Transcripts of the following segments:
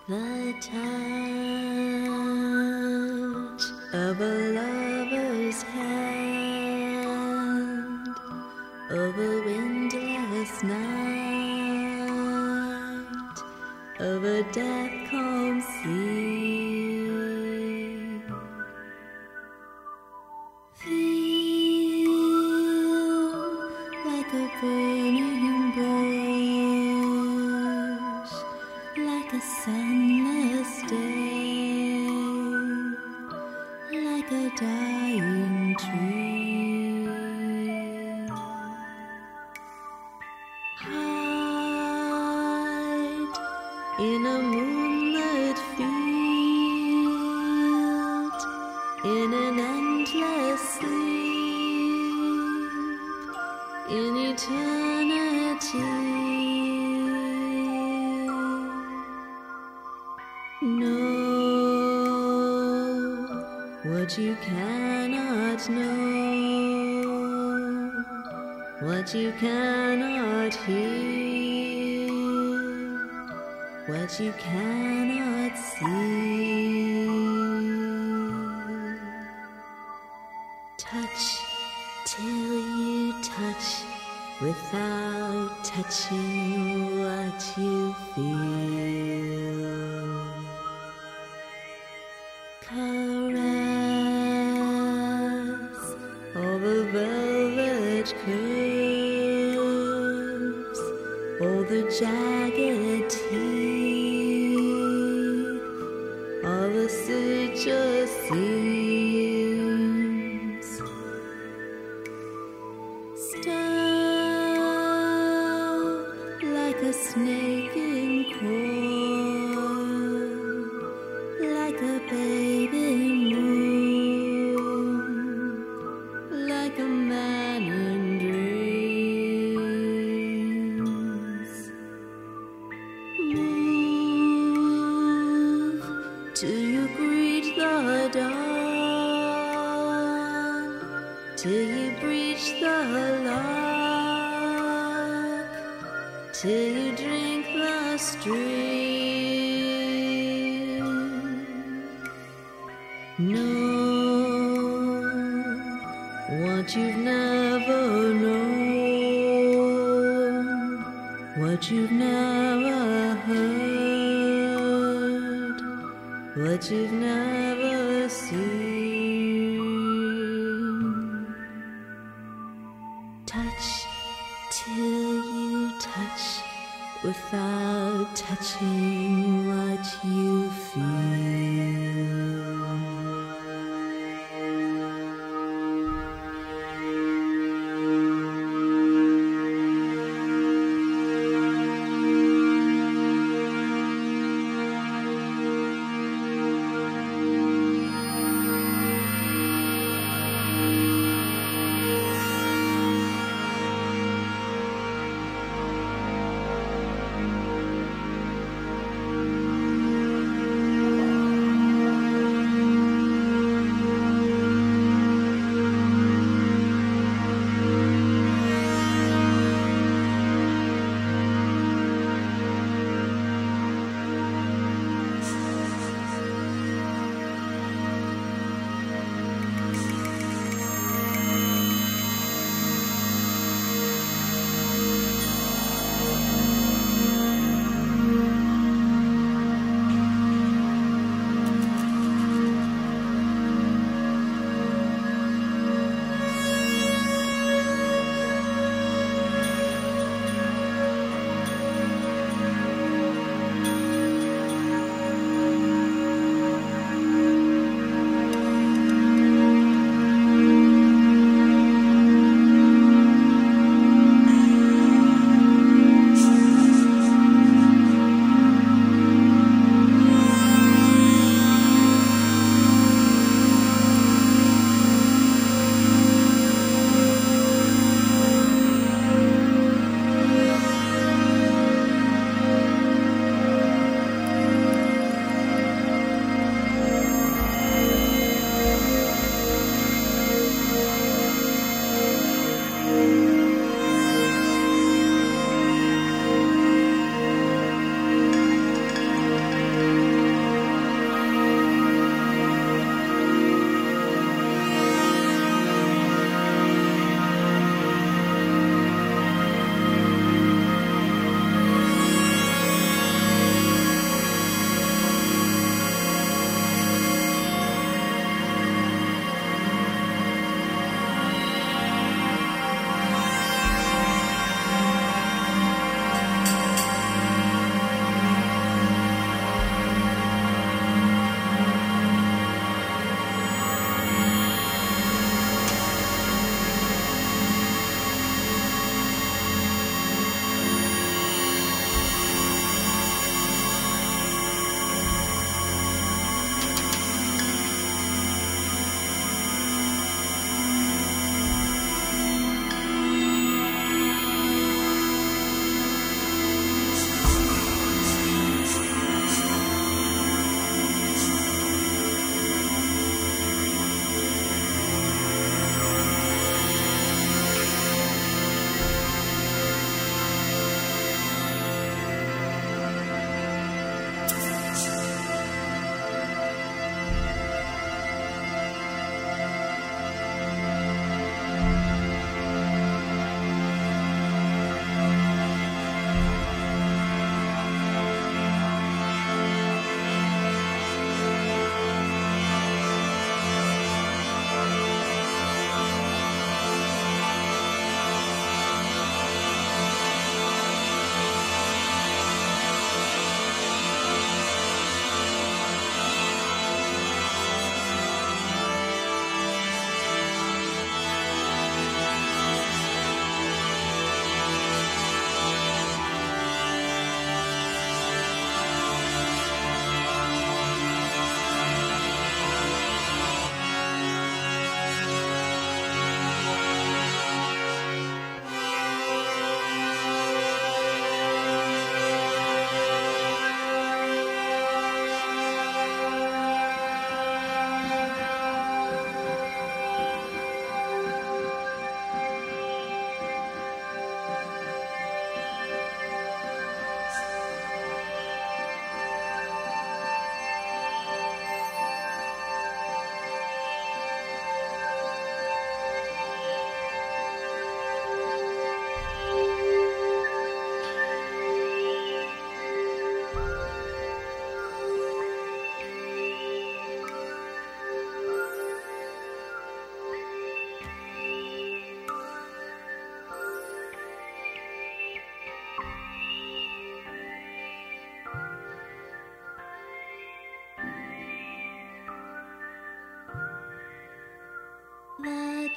The touch of a lover's hand over windless night of a death calm sea. Feel like a burning bush, like a sunless day, like a dying tree. Hide in a moonlit field, in an endless sleep, in eternity. Know what you cannot know, what you cannot hear, what you cannot see. Touch till you touch without touching what you feel. Caress all the velvet curves, all the jagged teeth, all the suture seams. Stir like a snake in corn, like a baby moon, like a man in dreams. Move till you greet the dawn, till you breach the lock, till you drink the stream. Know what you've never known, what you've never heard, what you've never seen. Touch till you touch without touching what you feel.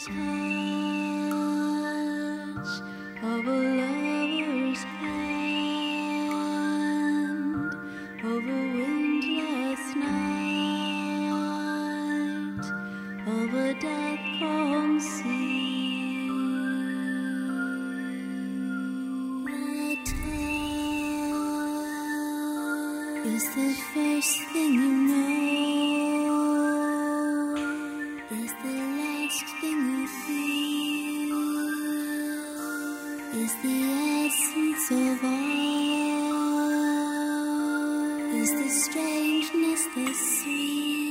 touch of a lover's hand over windless night of a death-calm sea. The touch is the first thing you know. Is the last thing you feel, is the essence of all, is the strangeness the sweet.